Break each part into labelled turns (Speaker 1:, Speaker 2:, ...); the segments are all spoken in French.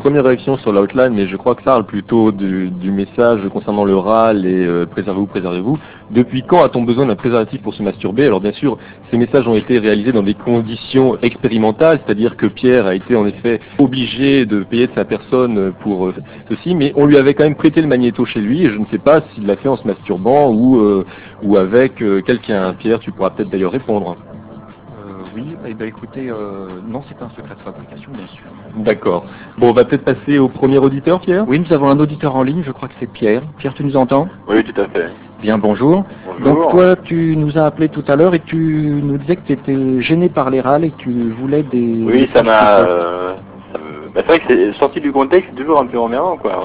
Speaker 1: première réaction sur l'outline, mais je crois que ça parle plutôt du message concernant le râle et préservez-vous, préservez-vous. Depuis quand a-t-on besoin d'un préservatif pour se masturber? Alors bien sûr, ces messages ont été réalisés dans des conditions expérimentales, c'est-à-dire que Pierre a été en effet obligé de payer de sa personne pour ceci, mais on lui avait quand même prêté le magnéto chez lui, et je ne sais pas s'il l'a fait en se masturbant ou avec quelqu'un. Pierre, tu pourras peut-être d'ailleurs répondre.
Speaker 2: Oui, eh ben, écoutez, non, c'est pas un secret de fabrication, bien sûr.
Speaker 1: D'accord. Bon, on va peut-être passer au premier auditeur, Pierre.
Speaker 2: Oui, nous avons un auditeur en ligne, je crois que c'est Pierre. Pierre, tu nous entends?
Speaker 3: Oui, tout à fait.
Speaker 2: Bien, bonjour.
Speaker 3: Bonjour.
Speaker 2: Donc toi, tu nous as appelé tout à l'heure et tu nous disais que tu étais gêné par les râles et que tu voulais des...
Speaker 3: Oui, ça m'a... c'est vrai que c'est sorti du contexte, c'est toujours un peu emmerdant, quoi.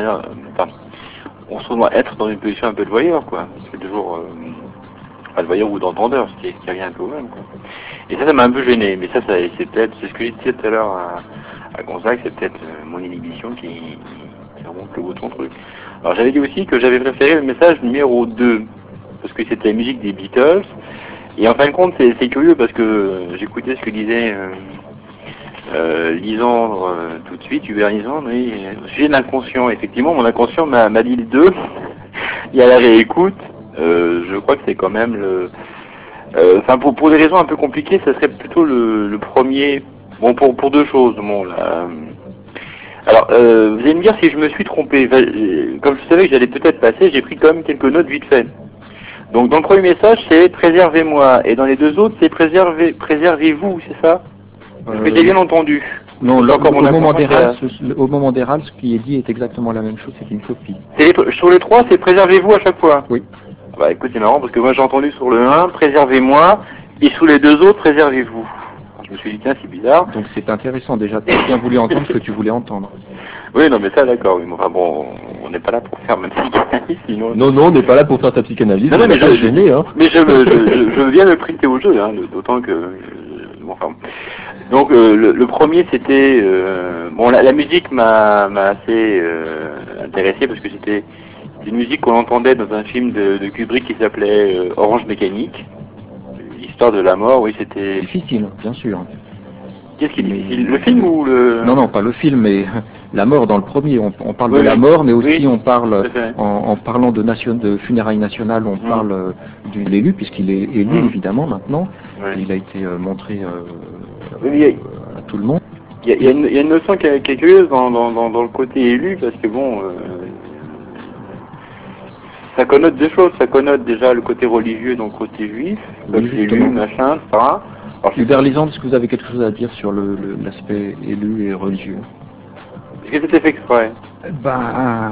Speaker 3: On se doit être dans une position un peu de voyeur, quoi. C'est toujours... pas de voyeur ou d'entendeur, ce qui revient un peu au même, quoi. Et ça m'a un peu gêné. Mais ça c'est peut-être... C'est ce que je disais tout à l'heure à Gonzague, c'est peut-être mon inhibition qui remonte le bouton truc. Alors j'avais dit aussi que j'avais préféré le message numéro 2, parce que c'était la musique des Beatles. Et en fin de compte, c'est curieux parce que j'écoutais ce que disait Lisandre tout de suite, Hubert Lisandre, et au sujet de l'inconscient. Effectivement, mon inconscient m'a dit le 2, et à la réécoute, je crois que c'est quand même le... Enfin, pour des raisons un peu compliquées, ça serait plutôt le premier, bon, pour deux choses. Bon, là, alors, vous allez me dire si je me suis trompé. Enfin, comme je savais que j'allais peut-être passer, j'ai pris quand même quelques notes vite fait. Donc dans le premier message, c'est préservez-moi, et dans les deux autres, c'est préservez-vous, c'est ça? Est-ce que j'ai bien entendu?
Speaker 2: Non, au moment des râles, ce qui est dit est exactement la même chose, c'est une copie.
Speaker 3: Sur les trois, c'est préservez-vous à chaque fois?
Speaker 2: Oui.
Speaker 3: Bah écoute, c'est marrant parce que moi j'ai entendu sur le 1, préservez-moi, et sous les deux autres, préservez-vous. Je me suis dit, tiens, c'est bizarre.
Speaker 2: Donc c'est intéressant déjà, tu as bien voulu entendre ce que tu voulais entendre.
Speaker 3: Oui, non, mais ça, d'accord. Oui, enfin bon, on n'est pas là pour faire ma psychanalyse, sinon...
Speaker 1: Non, on n'est pas là pour faire ta psychanalyse.
Speaker 3: Non, mais
Speaker 1: gêné, hein.
Speaker 3: Mais je veux bien me prêter au jeu, hein, d'autant que... enfin... Donc, le premier, c'était... bon, la musique m'a assez intéressé parce que c'était une musique qu'on entendait dans un film de Kubrick qui s'appelait Orange Mécanique. L'histoire de la mort, oui, c'était...
Speaker 2: Difficile, bien sûr.
Speaker 3: Qu'est-ce qui est difficile? Le film ou le...
Speaker 2: Non, pas le film, mais la mort dans le premier. On parle
Speaker 3: Oui,
Speaker 2: de la mort, mais aussi
Speaker 3: oui,
Speaker 2: on parle,
Speaker 3: tout à fait.
Speaker 2: en parlant de funérailles nationales, on parle de l'élu, puisqu'il est élu évidemment maintenant.
Speaker 3: Ouais.
Speaker 2: Il a été montré à tout le monde.
Speaker 3: Il y a une notion qui est curieuse dans le côté élu, parce que bon... ça connote deux choses. Ça connote déjà le côté religieux, donc côté juif,
Speaker 2: Oui,
Speaker 3: élu, machin, etc. Alors,
Speaker 2: Hubert Lisandre, est-ce que vous avez quelque chose à dire sur l'aspect élu et religieux?
Speaker 3: est-ce que c'était fait exprès?
Speaker 2: Ben,